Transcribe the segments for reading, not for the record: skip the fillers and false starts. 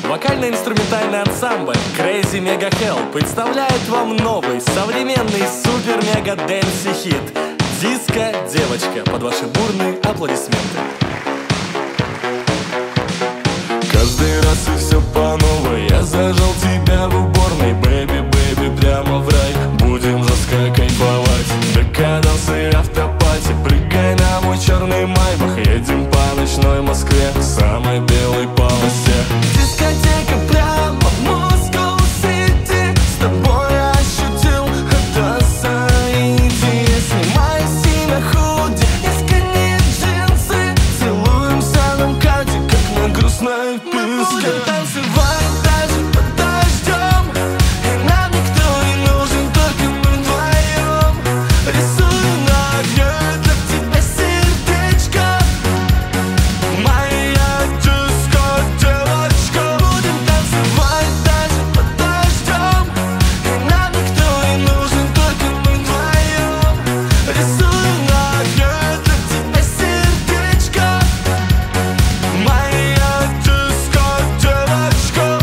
Вокально-инструментальный ансамбль Crazy Mega Hell представляет вам новый, современный, супер-мега-дэнси-хит «Диско-девочка» под ваши бурные аплодисменты. Каждый раз и все по новой. Я зажал тебя в уборной, бэби, бэби, прямо в рай. Будем жестко кайфовать, декаданс и автопати. Прыгай на мой черный майбах, едем по ночной Москве, самой белой полосе. Дискотека прямо в Москва-Сити, с тобой ощутил это соитие. Снимай себе худи, искренние джинсы, целуемся на МКАДе, как на грустной песке. Будем танцевать даже под дождем, и нам никто не нужен, только мы вдвоем. Рисую на огне для тебя сердечко, моя диско-девочка. Будем танцевать даже под дождем, и нам никто не нужен, только мы вдвоем. Рисую на огне для тебя сердечко, моя диско-девочка.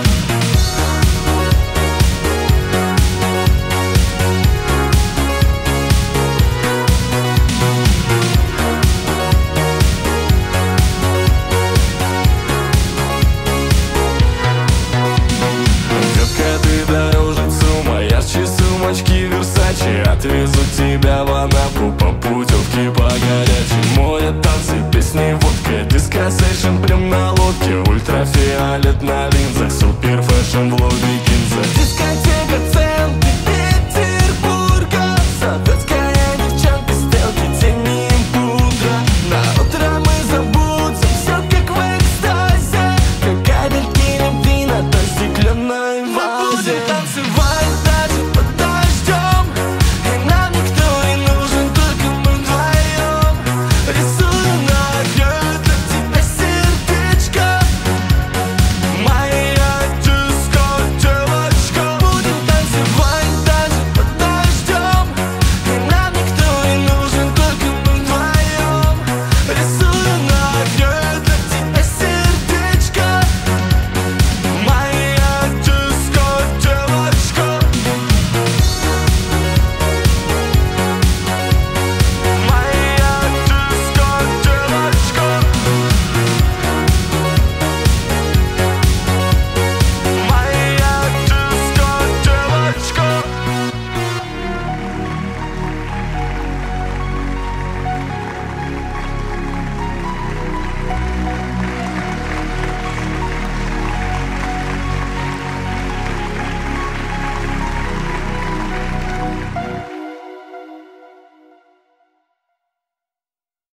Детка, ты дороже ЦУМа, ярче сумочки Версачи. Отвезу тебя в Анапу по путевке по горячей. Море, танцы, песни, водка, диско-сейшн прям на лодке. Ультрафиолет на